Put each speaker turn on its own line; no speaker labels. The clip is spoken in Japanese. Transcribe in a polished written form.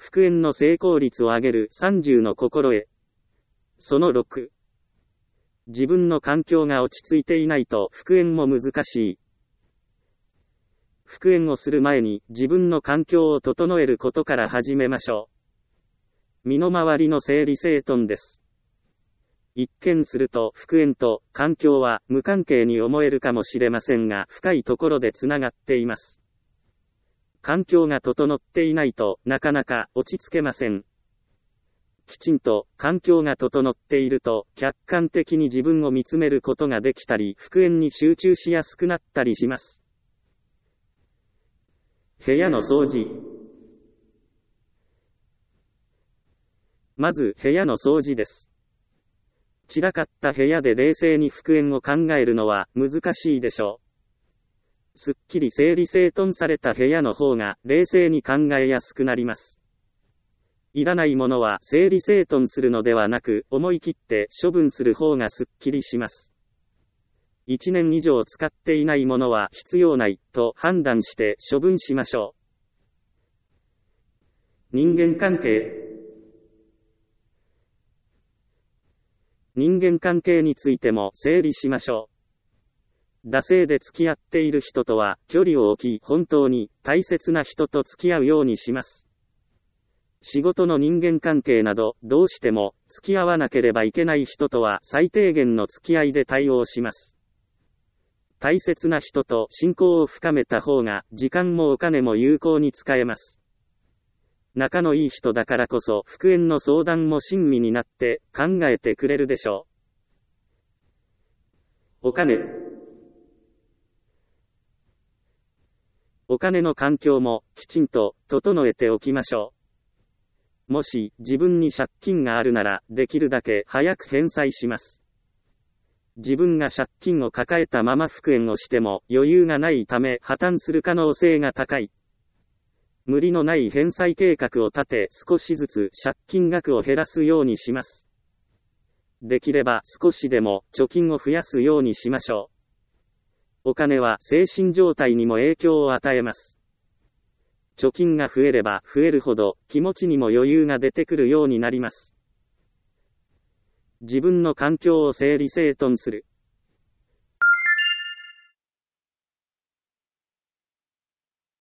復縁の成功率を上げる30の心得。その6。自分の環境が落ち着いていないと復縁も難しい。復縁をする前に自分の環境を整えることから始めましょう。身の回りの整理整頓です。一見すると復縁と環境は無関係に思えるかもしれませんが、深いところでつながっています。環境が整っていないとなかなか落ち着けません。きちんと環境が整っていると客観的に自分を見つめることができたり、復縁に集中しやすくなったりします。部屋の掃除。まず部屋の掃除です。散らかった部屋で冷静に復縁を考えるのは難しいでしょう。すっきり整理整頓された部屋の方が冷静に考えやすくなります。いらないものは整理整頓するのではなく、思い切って処分する方がすっきりします。1年以上使っていないものは必要ないと判断して処分しましょう。人間関係。人間関係についても整理しましょう。惰性で付き合っている人とは距離を置き、本当に大切な人と付き合うようにします。仕事の人間関係など、どうしても付き合わなければいけない人とは最低限の付き合いで対応します。大切な人と親交を深めた方が時間もお金も有効に使えます。仲のいい人だからこそ復縁の相談も親身になって考えてくれるでしょう。お金。お金の環境もきちんと整えておきましょう。もし自分に借金があるならできるだけ早く返済します。自分が借金を抱えたまま復縁をしても余裕がないため破綻する可能性が高い。無理のない返済計画を立て、少しずつ借金額を減らすようにします。できれば少しでも貯金を増やすようにしましょう。お金は精神状態にも影響を与えます。貯金が増えれば増えるほど気持ちにも余裕が出てくるようになります。自分の環境を整理整頓する。